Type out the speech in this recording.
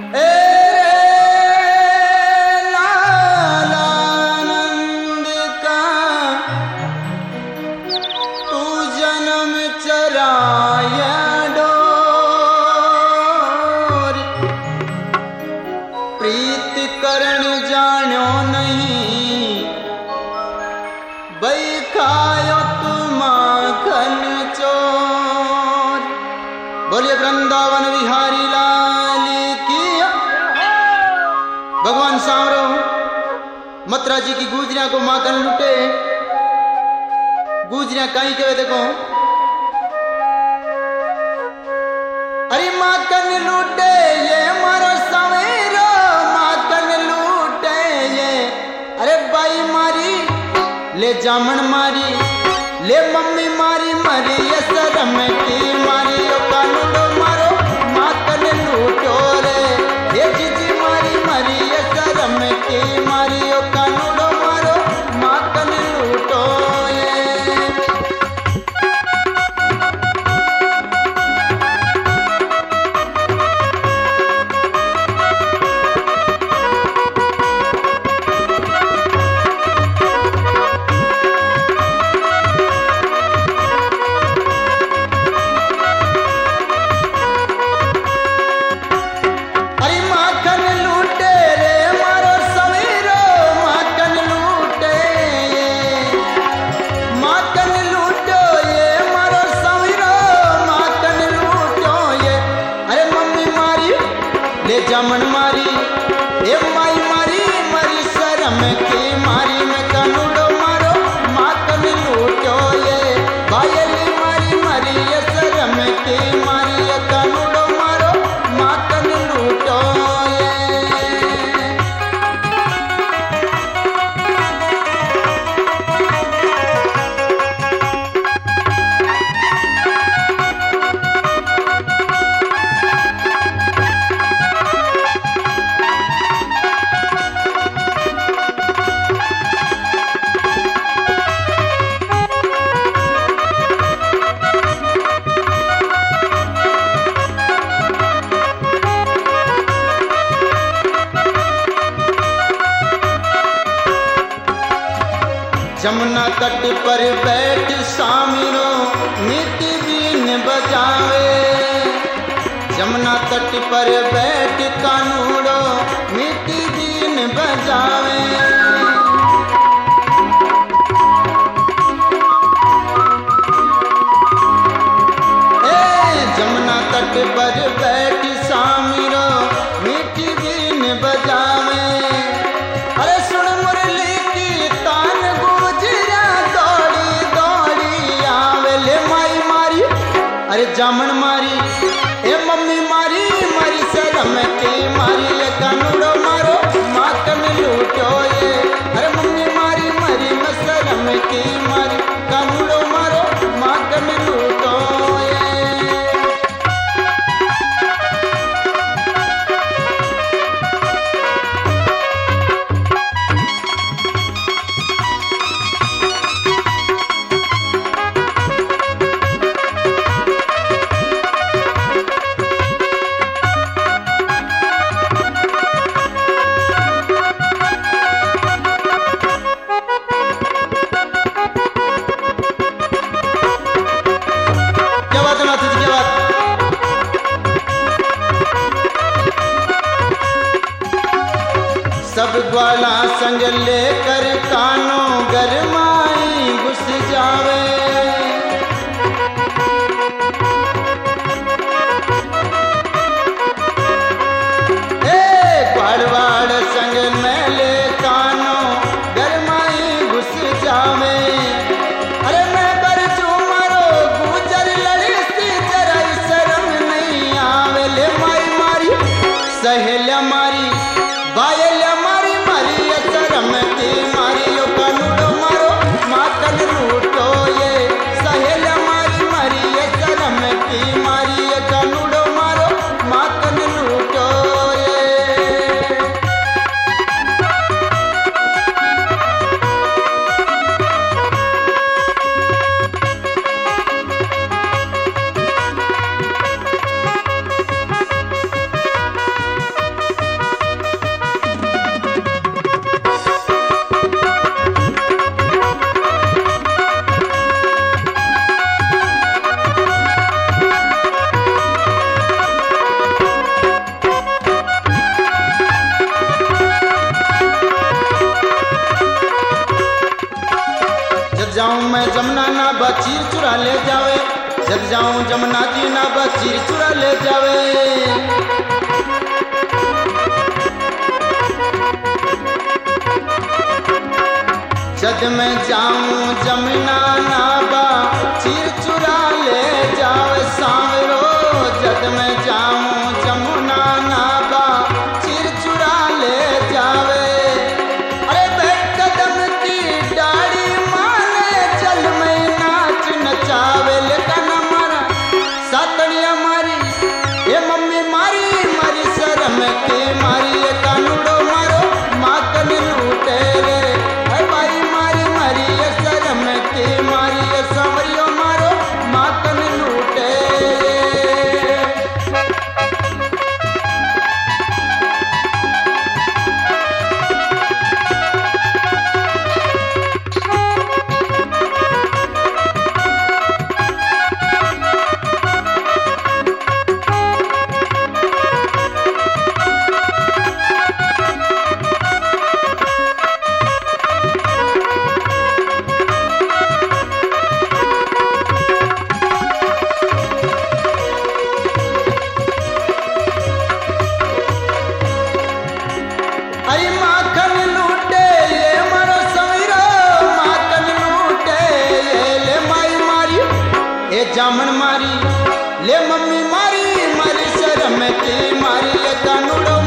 बोलिए वृंदावन विहारी लाल की। भगवान सांवरो मथुरा जी की गुजरिया को माखन लुटे। गुजरिया कहीं के देखो, अरे माखन लूटे ये मारो सवेरो, माखन लूटे ये। अरे बाई मारी ले जामन मारी, ले मम्मी मारी मरी ये शरम की मारी। ओ कानूडो मारो माखन लूटो रे, ये जीजी मारी मरी ये शरम की मारी। ओ कानूडो मारो माखन लूटो ये। जामन मारी ए माई मारी मरी शरम की मारी। में कानूडो मारो माखन लूटो ये, बायली मारी मरी ये शरम की मारी। ये कानूडो मारो माखन लूटो ये। जमुना तट पर बैठ सामिरो मीठी बीन बजावे। जमुना तट पर बैठ कानूड़ो मीठी बीन बजावे। जमुना तट पर बैठ सामिरो मीठी बीन बजावे। अरे सुन मुरली की तान गुजरिया दौड़ी दौड़ी आवे। ले माई मारी अरे जामन मारी ए मम्मी मारी मारी शरम की मारी। ये कानूडो मारो माखन लूटो ये, अरे मम्मी मारी मरी मैं शरम की मारी। कानूडो मारो माखन लूटो ये। सब ग्वाला संग लेकर कानो गरमाई घुस जावे। ग्वाड़वाड़ संग मेले कानो गरमाई घुस जावे। अरे मैं बरचू मारो गुजर लड़ी सी जरा शर्म नहीं आवे। ले माई मारी सहेल्या मारी बायल्या मारी मारी शरम की मारी। ओ कानूडो मारो चुरा ले जावे, जब जाऊं जमुना जी ना चीर चुरा ले जावे। जब मैं जाऊं जमुना नाबा चीर चुरा ले जावे सांवरो, जब मैं जाऊं जमुना नाबा चीर चुरा ले जावे। अरे बैठ कदम की डाड़ी माने चल मैं नाच नचावे, लेकिन हमारा सातड़िया मारी ये मम्मी मारी मारी शर्म के मारी, ये कानूड़ो मारो माँ कन लूटे रे। मारी सांवरियो मारो माकन लूटे। अरे माखन लूटे ये मारो समीरो, माखन लूटे ये ले माई मारी ये जामन मारी, ले मम्मी मारी मारी शर्म की मारी, ये कानूड़ो